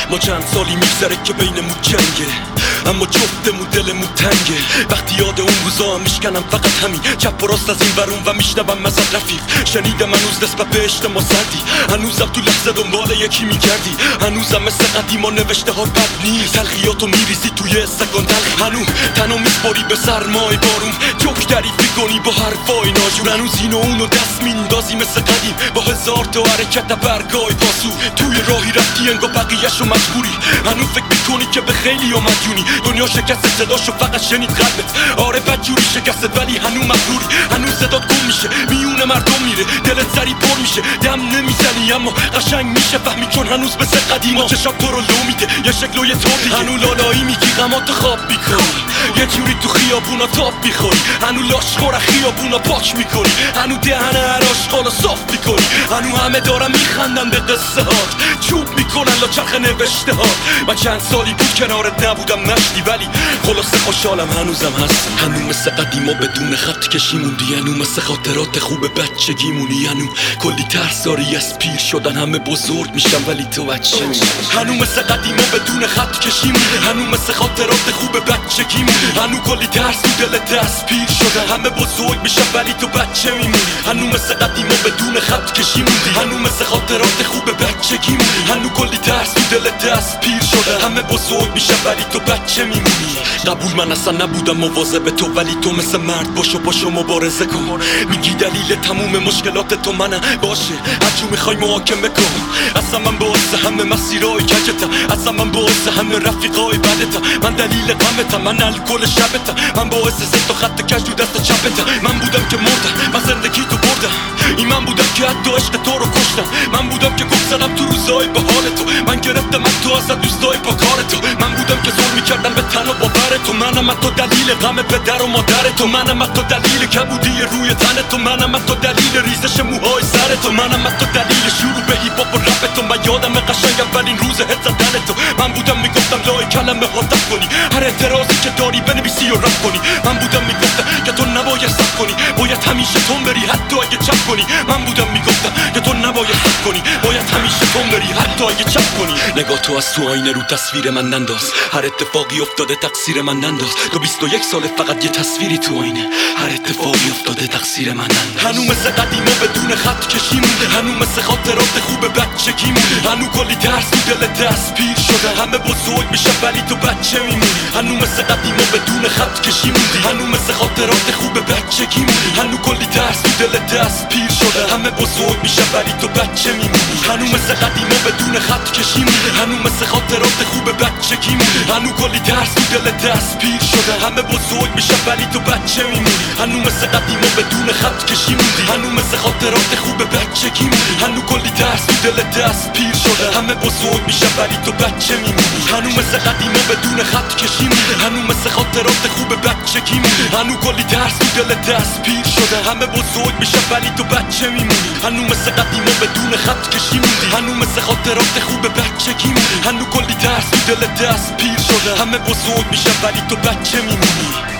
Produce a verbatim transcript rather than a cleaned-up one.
ما چند سالی میگذره که بینمون جنگه، اما جفتمون دلمون تنگه. وقتی یاد اون روزا هم میشکنم فقط همین چپ و راست از این ورون و میشنوم ازت رفیق. شنیدم هنوز نسبت به عشق ما سردی، هنوزم تو لحظه دنبال یکی میگردی، هنوزم مثل قدیما نوشته ها بد نیست، تلخیاتو میریزی توی استکان تلخ. هنوز تنو میسپاری به سرمای بارون، جوک تعریفی کنی با حرفای ناجور، هنوز اینو اونو دست میندازی مثل قدیم با هزار تا حرکت برگای پاسو. توی راهی رفتی انگار بقیه‌شو مجبوری، هنوز فکر میکنی که به خیلی ها مدیونی. دنیا شکست صداشو فقط شنید قلبت، آره بدجوری شکست ولی هنوز مغروری. هنوز صدات گم میشه میون مردم میره، دلت سری پر میشه دم نمیزنی اما قشنگ میشه فهمی چون هنوز مثل قدیما چشات تو رو لو میده یه شکل و یه طور دیگه. هنوز لالایی میگی غماتو خواب میکنی، یه جوری تو خیابونا تاپ میخوری، هنوز لاشخور خیابونا پاک میکنی، هنوز دهن هر آشغالو صاف میکنی، هنوز همه دارن میخندن به قصه هات، چوب میکنن لا چرخ نوشته هات. من چند سالی بود کنارت نبودم نشتی ولی خلاصه خوشحالم هنوزم هست. هنوز مثل قدیما بدون خط کشی موندی، هنوز مثل خاطرات خوب بچگی مونی، هنوز کلی ترس داری از پیر شدن، همه بزرگ میشن ولی تو بچه میمونی. هنوز مثل قدیما بدون خط کشی موندی، هنوز مثل خاطرات خوب بچگی مونی، هنوز کلی ترس تو دلت از پیر شدن، همه بزرگ میشن ولی تو بچه میمونی. هنوز مثل قدیما بدون خط کشی موندی، هنوز مثل خاطرات خوب بچگی مونی، هنوز کلی ترس تو دلت از پیر شدن، همه بزرگ میشن ولی تو بچه میمونی. قبول من اصلا نبودم مواظب تو ولی تو مثل مرد باشو باشو مبارزه کن. میگی دلیل تموم مشکلات تو منم، باشه هرچی میخوای محاکمه کن. اصلا من باعث همه مسیرهای کجتم، اصلا من باعث همه رفیقای بدتم، من دلیل غمتم، من الکل شبتم، من باعث ست و خط کج تو دست چپتم. من بودم که مردم من زندگی تو بردم، این من بودم که حتی عشق تو رو کشتم، من بودم که گم زدم تو روزای به حال تو، من گرفتم از تو از دوستای با کار تو، من بودم که ظلم میکردم به تن و باور تو، منم تو دلیل غم پدر و مادر تو، منم تو دلیل کبودی روی تن تو، منم تو دلیل ریزش موهای سر تو، منم تو دلیل شروع به هیپ هاپ و رپ تو. من یادم قشنگ اولین روز هد زدن تو، من بودم میگفتم لای کلمه هاتف کنی، هر اعتراضی که داری بنویسی و رپ کنی، من بودم میگفتم که تو نباید صف کنی، باید همیشه تون بری حتی اگه چپ کنی، من بودم میگفتم که تو نباید صف کنی، باید همیشه تون بری حتی اگه چپ کنی. نگاه تو از تو آینه رو تصویر من ننداز، هر اتفاقی افتاده تقصیر من ننداز، تو بیست و یک ساله فقط یه تصویری تو آینه، هر اتفاقی افتاده تقصیر من ننداز. هنوز مثل قدیما بدون خط کشی مونده، هنوز مثل خاطرات خوب بچگی مونده، هنوز کلی ترس تو دلت از پیر شده، همه بزرگ میشن ولی تو بچه میمونی. هنوز مثل قدیما بدون خط کشی موندی، هنوز مثل خاطرات خوب بچگی مونده، هنوز کلی ترس تو دلت از پیر شده، همه بزرگ میشن ولی تو بچه میمونی. هنوز مثل قدیما بدون خط کشی موندی، هنوز مثل خاطرات خوب بچگی مونده، هنوز کلی ترس تو دلت از پیر شده، همه بزرگ میشن ولی تو بچه میمونی. هنوز مثل قدیما بدون خط کشی موندی، هنوز مثل خاطرات خوب بچگی مونده، هنوز کلی ترس تو دلت از پیر شده، همه بزرگ میشن ولی تو بچه میمونی. هنوز مثل قدیما بدون خط کشی مونده، هنوز مثل خاطرات خوب بچگی مونده، هنوز کلی ترس تو دلت از پیر شده، همه بزرگ میشن ولی تو بچه میمونی. هنوز مثل قدیما بدون خط کشی موندی، هنوز مثل خاطرات خوب بچگی مونده، هنوز کلی ترس تو دلت از پیر شده، همه بزرگ میشن ولی تو بچه میمونی.